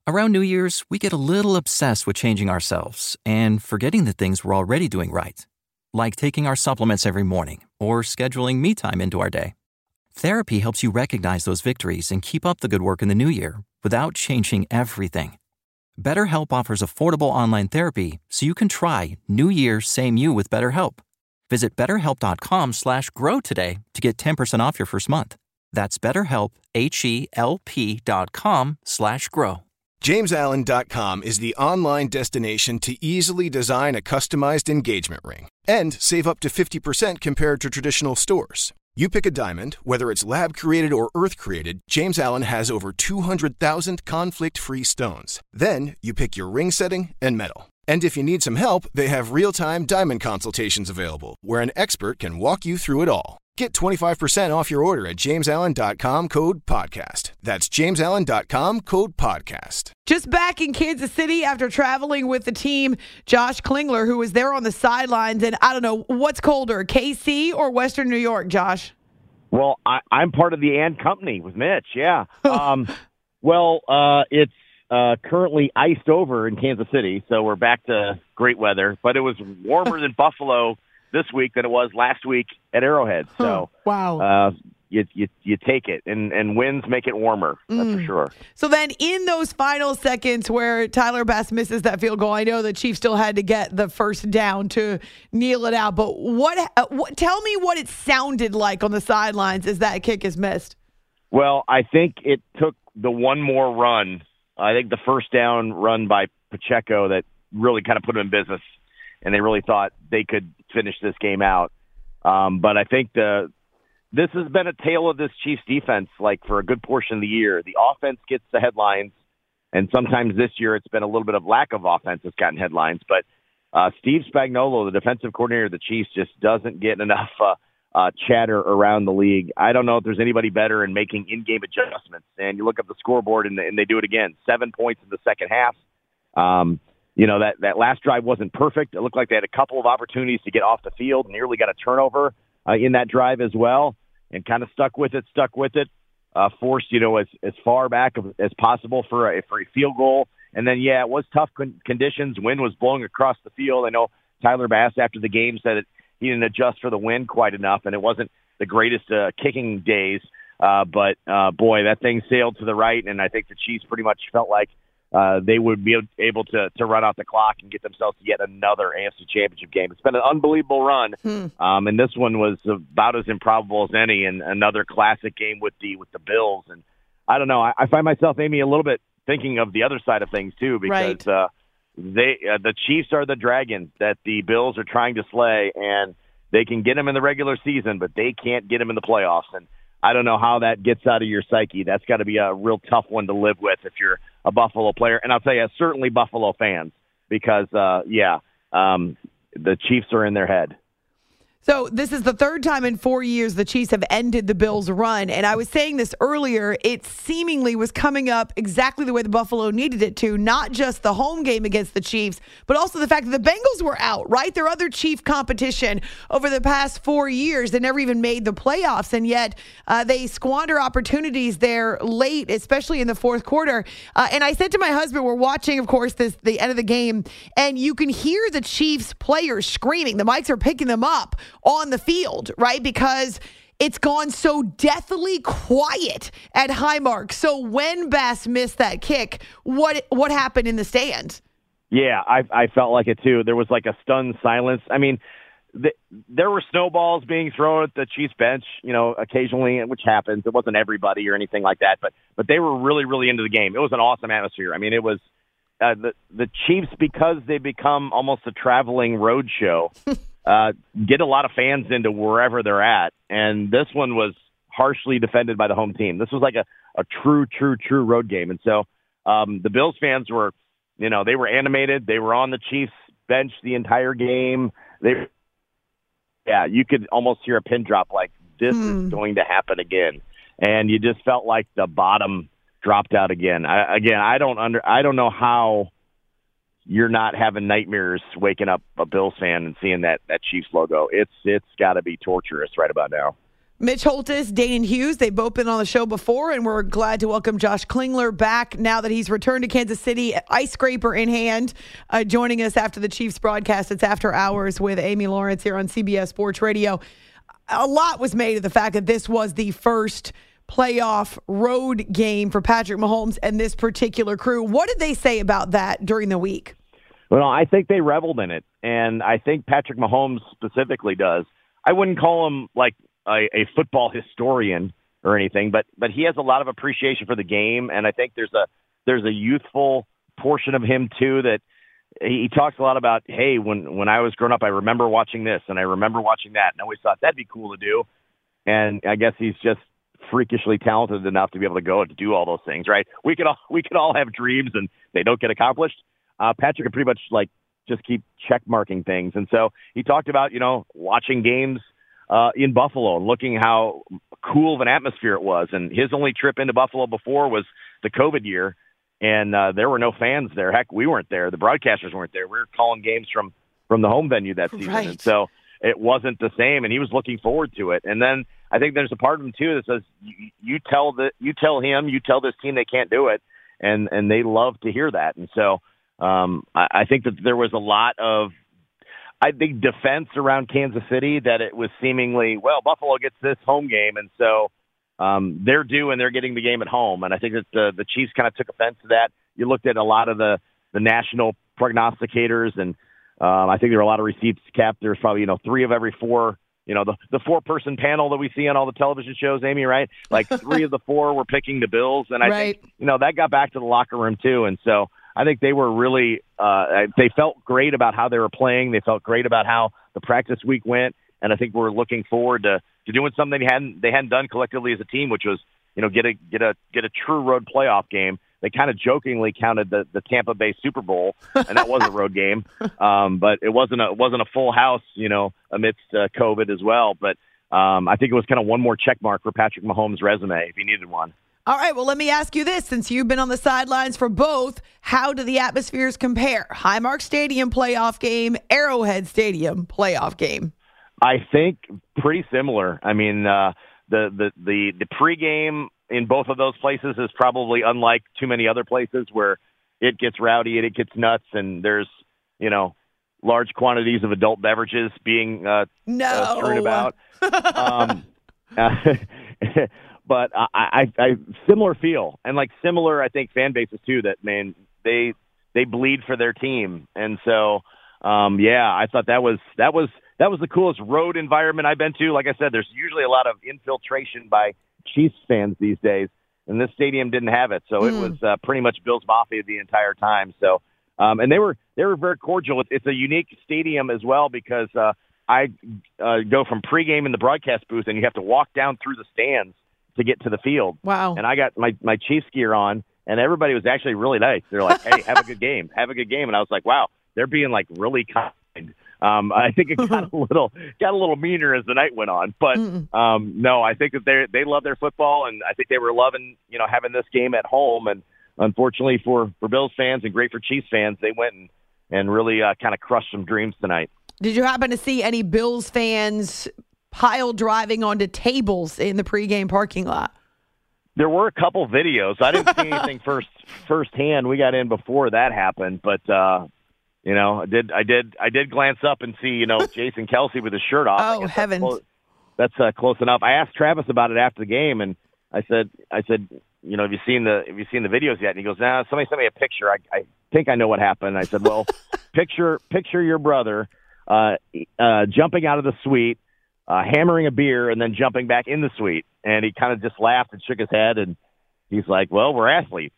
Around New Year's, we get a little obsessed with changing ourselves and forgetting the things we're already doing right, like taking our supplements every morning or scheduling me time into our day. Therapy helps you recognize those victories and keep up the good work in the new year without changing everything. BetterHelp offers affordable online therapy so you can try New Year, Same You with BetterHelp. Visit BetterHelp.com/grow today to get 10% off your first month. That's BetterHelp, HELP.com/grow. JamesAllen.com is the online destination to easily design a customized engagement ring and save up to 50% compared to traditional stores. You pick a diamond, whether it's lab-created or earth-created, James Allen has over 200,000 conflict-free stones. Then you pick your ring setting and metal. And if you need some help, they have real-time diamond consultations available, where an expert can walk you through it all. Get 25% off your order at JamesAllen.com, code podcast. That's JamesAllen.com, code podcast. Just back in Kansas City after traveling with the team, Josh Klingler, who was there on the sidelines. And I don't know, what's colder, KC or Western New York, Josh? Well, I'm part of the and company with Mitch, yeah. It's currently iced over in Kansas City, so we're back to great weather. But it was warmer than Buffalo this week than it was last week at Arrowhead. So wow. You take it, and winds make it warmer, that's for sure. So then in those final seconds where Tyler Bass misses that field goal, I know the Chiefs still had to get the first down to kneel it out, but what tell me what it sounded like on the sidelines as that kick is missed. Well, I think it took the one more run, I think the first down run by Pacheco that really kind of put them in business, and they really thought they could finish this game out. But I think this has been a tale of this Chiefs defense, like for a good portion of the year. The offense gets the headlines, and sometimes this year it's been a little bit of lack of offense that's gotten headlines. But Steve Spagnuolo, the defensive coordinator of the Chiefs, just doesn't get enough chatter around the league. I don't know if there's anybody better in making in-game adjustments. And you look up the scoreboard, and they do it again. 7 points in the second half. That last drive wasn't perfect. It looked like they had a couple of opportunities to get off the field, nearly got a turnover in that drive as well, and kind of stuck with it, forced, as far back as possible for a field goal. And then, it was tough conditions. Wind was blowing across the field. I know Tyler Bass after the game said he didn't adjust for the wind quite enough, and it wasn't the greatest kicking days. But that thing sailed to the right, and I think the Chiefs pretty much felt like they would be able to run out the clock and get themselves yet another AFC Championship game. It's been an unbelievable run, and this one was about as improbable as any, and another classic game with the Bills. And I don't know, I find myself, Amy, a little bit thinking of the other side of things too, because the Chiefs are the dragon that the Bills are trying to slay, and they can get them in the regular season, but they can't get them in the playoffs. And I don't know how that gets out of your psyche. That's got to be a real tough one to live with if you're a Buffalo player. And I'll tell you, certainly Buffalo fans, because, the Chiefs are in their head. So this is the third time in 4 years the Chiefs have ended the Bills' run. And I was saying this earlier, it seemingly was coming up exactly the way the Buffalo needed it to, not just the home game against the Chiefs, but also the fact that the Bengals were out, right? Their other Chief competition over the past 4 years. They never even made the playoffs, and yet they squander opportunities there late, especially in the fourth quarter. And I said to my husband, we're watching, of course, the end of the game, and you can hear the Chiefs players screaming. The mics are picking them up on the field, right? Because it's gone so deathly quiet at Highmark. So when Bass missed that kick, what happened in the stands? Yeah, I felt like it too. There was like a stunned silence. I mean, there were snowballs being thrown at the Chiefs bench, occasionally, which happens. It wasn't everybody or anything like that, but they were really, really into the game. It was an awesome atmosphere. I mean, it was the Chiefs, because they become almost a traveling road show. Get a lot of fans into wherever they're at, and this one was harshly defended by the home team. This was like a true road game, and so the Bills fans were, they were animated. They were on the Chiefs bench the entire game. You could almost hear a pin drop, like this is going to happen again, and you just felt like the bottom dropped out again. I don't know how you're not having nightmares waking up a Bills fan and seeing that Chiefs logo. It's got to be torturous right about now. Mitch Holtis, Danon Hughes, they've both been on the show before, and we're glad to welcome Josh Klingler back now that he's returned to Kansas City, ice scraper in hand, joining us after the Chiefs broadcast. It's After Hours with Amy Lawrence here on CBS Sports Radio. A lot was made of the fact that this was the first playoff road game for Patrick Mahomes and this particular crew. What did they say about that during the week? Well, I think they reveled in it, and I think Patrick Mahomes specifically does. I wouldn't call him like a football historian or anything, but he has a lot of appreciation for the game, and I think there's a youthful portion of him too that he talks a lot about. Hey, when I was growing up, I remember watching this and I remember watching that, and I always thought that'd be cool to do. And I guess he's just freakishly talented enough to be able to go and do all those things, right? We could all have dreams and they don't get accomplished. Patrick could pretty much like just keep check marking things, and so he talked about watching games in Buffalo and looking how cool of an atmosphere it was. And his only trip into Buffalo before was the COVID year, and there were no fans there. Heck, we weren't there. The broadcasters weren't there. We were calling games from the home venue that season. Right. And so it wasn't the same, and he was looking forward to it. And then I think there's a part of him too that says, you tell this team they can't do it, and they love to hear that. And so I think that there was a lot of, defense around Kansas City that it was seemingly, well, Buffalo gets this home game, and so they're due and they're getting the game at home. And I think that the Chiefs kind of took offense to that. You looked at a lot of the national prognosticators, and I think there were a lot of receipts kept. There's probably 3 of every 4. The 4-person panel that we see on all the television shows, Amy, right? Like 3 of the 4 were picking the Bills, and I think that got back to the locker room too. And so I think they were really they felt great about how they were playing. They felt great about how the practice week went, and I think we're looking forward to doing something they hadn't done collectively as a team, which was get a true road playoff game. They kind of jokingly counted the Tampa Bay Super Bowl, and that was a road game, but it wasn't a full house, amidst COVID as well. But I think it was kind of one more check mark for Patrick Mahomes' resume if he needed one. All right, well, let me ask you this. Since you've been on the sidelines for both, how do the atmospheres compare? Highmark Stadium playoff game, Arrowhead Stadium playoff game. I think pretty similar. I mean, the pregame in both of those places is probably unlike too many other places where it gets rowdy and it gets nuts, and there's large quantities of adult beverages being strewn about. But I similar feel, and like similar, I think, fan bases too, that, man, they bleed for their team. And so, I thought that was the coolest road environment I've been to. Like I said, there's usually a lot of infiltration by Chiefs fans these days, and this stadium didn't have it. So it was pretty much Bills Mafia the entire time. So, and they were very cordial. It's a unique stadium as well because I go from pregame in the broadcast booth, and you have to walk down through the stands to get to the field. Wow. And I got my Chiefs gear on, and everybody was actually really nice. They're like, hey, have a good game. Have a good game. And I was like, wow, they're being like really kind. I think it got a little meaner as the night went on. But no, I think that they love their football, and I think they were loving, having this game at home. And unfortunately for Bills fans and great for Chiefs fans, they went and really kind of crushed some dreams tonight. Did you happen to see any Bills fans pile driving onto tables in the pregame parking lot? There were a couple videos. I didn't see anything firsthand. We got in before that happened, but I did glance up and see Jason Kelce with his shirt off. Oh, heavens! That's close enough. I asked Travis about it after the game, and I said, have you seen the videos yet? And he goes, nah, somebody sent me a picture. I think I know what happened. I said, well, picture your brother jumping out of the suite, hammering a beer, and then jumping back in the suite. And he kind of just laughed and shook his head, and he's like, well, we're athletes.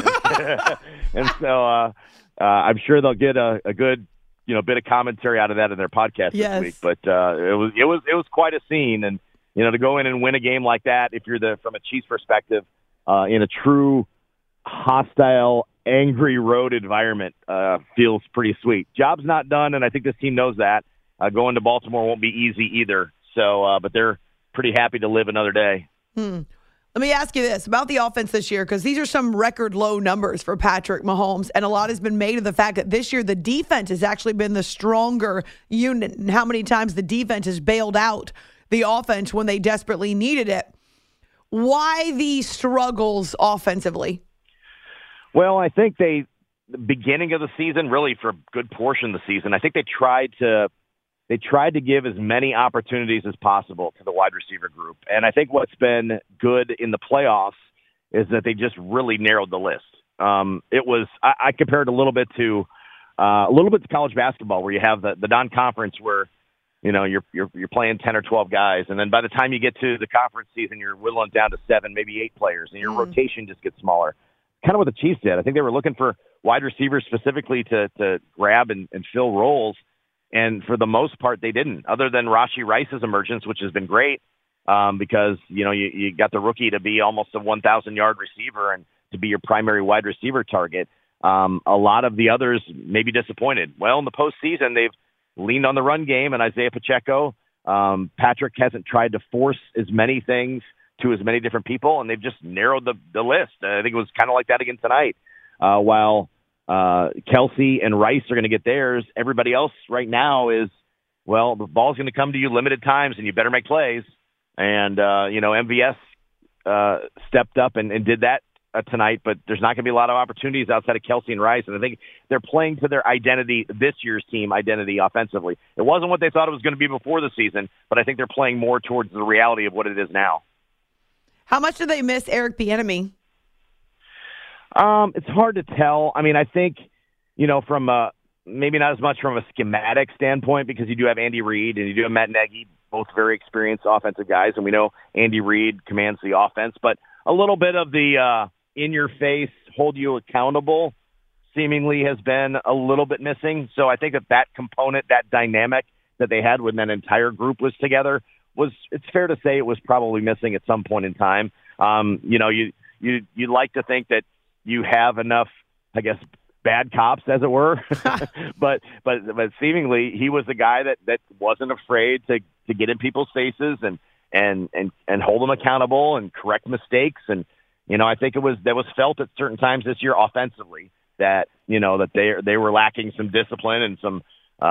And so I'm sure they'll get a good bit of commentary out of that in their podcast this week. But it was quite a scene. And, to go in and win a game like that, if you're from a Chiefs perspective, in a true hostile, angry road environment, feels pretty sweet. Job's not done, and I think this team knows that. Going to Baltimore won't be easy either. So, but they're pretty happy to live another day. Let me ask you this about the offense this year, because these are some record low numbers for Patrick Mahomes, and a lot has been made of the fact that this year the defense has actually been the stronger unit, and how many times the defense has bailed out the offense when they desperately needed it. Why the struggles offensively? Well, I think the beginning of the season, really for a good portion of the season, I think they tried to give as many opportunities as possible to the wide receiver group. And I think what's been good in the playoffs is that they just really narrowed the list. I compared a little bit to college basketball, where you have the non-conference where, you're playing 10 or 12 guys. And then by the time you get to the conference season, you're whittling down to 7, maybe 8 players, and your rotation just gets smaller. Kind of what the Chiefs did. I think they were looking for wide receivers specifically to grab and fill roles. And for the most part, they didn't, other than Rashee Rice's emergence, which has been great because, you got the rookie to be almost a 1,000-yard receiver and to be your primary wide receiver target. A lot of the others may be disappointed. Well, in the postseason, they've leaned on the run game and Isaiah Pacheco. Patrick hasn't tried to force as many things to as many different people, and they've just narrowed the list. I think it was kind of like that again tonight. While Kelsey and Rice are going to get theirs, everybody else right now is, well, the ball's going to come to you limited times, and you better make plays. And, MVS stepped up and did that tonight, but there's not going to be a lot of opportunities outside of Kelsey and Rice. And I think they're playing to their identity, this year's team identity offensively. It wasn't what they thought it was going to be before the season, but I think they're playing more towards the reality of what it is now. How much do they miss Eric Bieniemy? It's hard to tell. I mean, I think, from maybe not as much from a schematic standpoint, because you do have Andy Reid and you do have Matt Nagy, both very experienced offensive guys, and we know Andy Reid commands the offense, but a little bit of the in-your-face, hold you accountable seemingly has been a little bit missing. So I think that component, that dynamic that they had when that entire group was together, it's fair to say it was probably missing at some point in time. You'd like to think that you have enough, I guess, bad cops, as it were, but seemingly he was the guy that wasn't afraid to get in people's faces and hold them accountable and correct mistakes. And, I think that was felt at certain times this year offensively that they were lacking some discipline and some,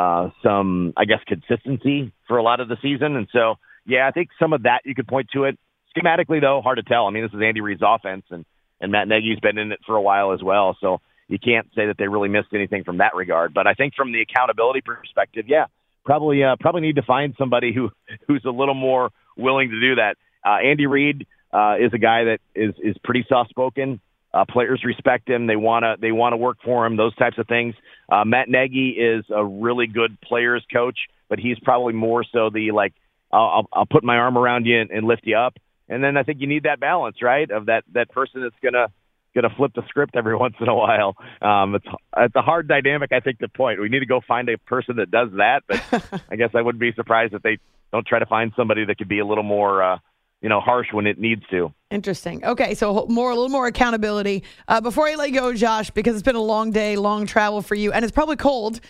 I guess, consistency for a lot of the season. And so, yeah, I think some of that you could point to it. Schematically, though, hard to tell. I mean, this is Andy Reid's offense, and Matt Nagy's been in it for a while as well. So you can't say that they really missed anything from that regard. But I think from the accountability perspective, yeah, probably need to find somebody who's a little more willing to do that. Andy Reid is a guy that is pretty soft-spoken. Players respect him. They want to work for him, those types of things. Matt Nagy is a really good players coach, but he's probably more so the, like, I'll put my arm around you and lift you up. And then I think you need that balance, right, of that person that's gonna flip the script every once in a while. It's a hard dynamic, I think, to point. We need to go find a person that does that, but I guess I wouldn't be surprised if they don't try to find somebody that could be a little more harsh when it needs to. Interesting. Okay, so a little more accountability. Before I let go, Josh, because it's been a long day, long travel for you, and it's probably cold,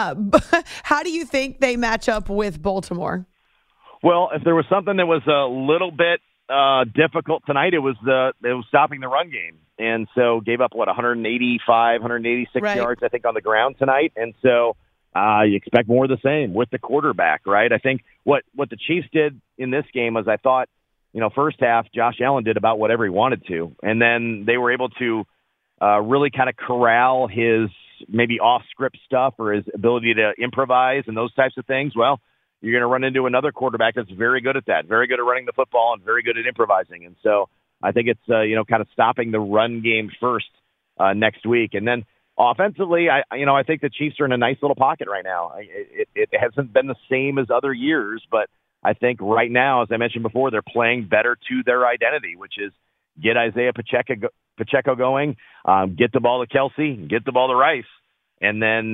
how do you think they match up with Baltimore? Well, if there was something that was a little bit difficult tonight, it was stopping the run game. And so gave up, 185, 186 right. yards, I think, on the ground tonight. And so you expect more of the same with the quarterback, right? I think what the Chiefs did in this game was, I thought, first half, Josh Allen did about whatever he wanted to. And then they were able to really kind of corral his maybe off-script stuff or his ability to improvise and those types of things. Well, you're going to run into another quarterback that's very good at that, very good at running the football and very good at improvising. And so I think it's, kind of stopping the run game first next week. And then offensively, I think the Chiefs are in a nice little pocket right now. It hasn't been the same as other years, but I think right now, as I mentioned before, they're playing better to their identity, which is get Isaiah Pacheco going, get the ball to Kelsey, get the ball to Rice, and then,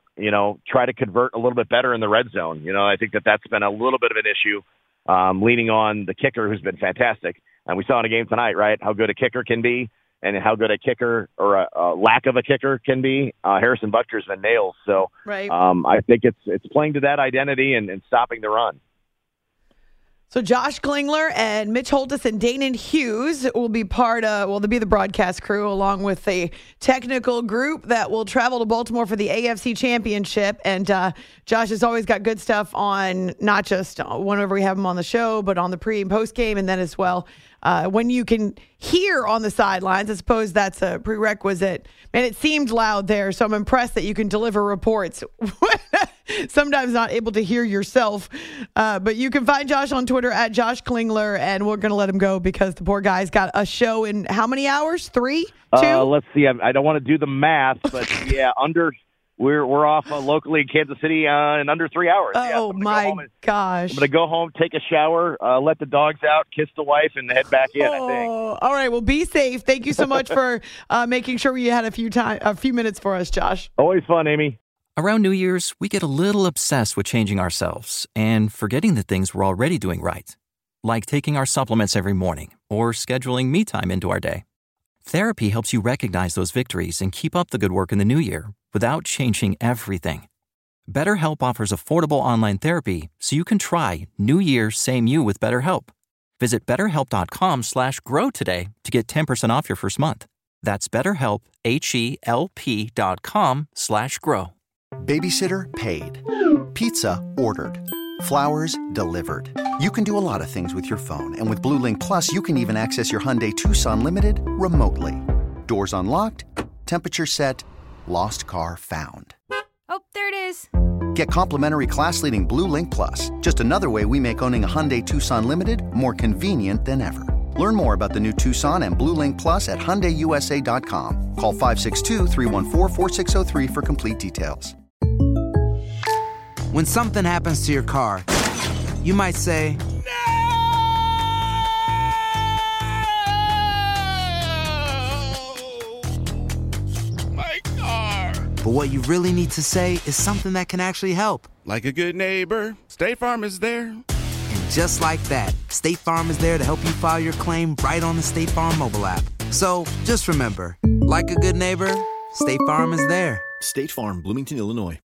try to convert a little bit better in the red zone. I think that's been a little bit of an issue, leaning on the kicker, who's been fantastic. And we saw in a game tonight, right, how good a kicker can be and how good a kicker or a lack of a kicker can be. Harrison Butker's been nails. So right. I think it's playing to that identity and stopping the run. So Josh Klingler and Mitch Holtis and Danon Hughes will be they'll be the broadcast crew along with a technical group that will travel to Baltimore for the AFC Championship. And Josh has always got good stuff on not just whenever we have him on the show, but on the pre and post game. And then as well, when you can hear on the sidelines, I suppose that's a prerequisite. Man, it seemed loud there, so I'm impressed that you can deliver reports. Sometimes not able to hear yourself. But you can find Josh on Twitter at Josh Klingler, and we're going to let him go because the poor guy's got a show in how many hours? 3? 2? Let's see. I don't want to do the math, but yeah, we're off locally in Kansas City in under 3 hours. Oh, my gosh. I'm going to go home, take a shower, let the dogs out, kiss the wife, and head back in, I think. All right. Well, be safe. Thank you so much for making sure you had a few minutes for us, Josh. Always fun, Amy. Around New Year's, we get a little obsessed with changing ourselves and forgetting the things we're already doing right, like taking our supplements every morning or scheduling me time into our day. Therapy helps you recognize those victories and keep up the good work in the new year without changing everything. BetterHelp offers affordable online therapy so you can try New Year, Same You with BetterHelp. Visit BetterHelp.com/grow today to get 10% off your first month. That's BetterHelp, HELP.com/grow. Babysitter paid. Pizza ordered. Flowers delivered. You can do a lot of things with your phone, and with Blue Link Plus, you can even access your Hyundai Tucson Limited remotely. Doors unlocked, temperature set, lost car found. Oh, there it is. Get complimentary class-leading Blue Link Plus, just another way we make owning a Hyundai Tucson Limited more convenient than ever. Learn more about the new Tucson and Blue Link Plus at HyundaiUSA.com. Call 562-314-4603 for complete details. When something happens to your car, you might say, My car. But what you really need to say is something that can actually help. Like a good neighbor, State Farm is there. And just like that, State Farm is there to help you file your claim right on the State Farm mobile app. So just remember, like a good neighbor, State Farm is there. State Farm, Bloomington, Illinois.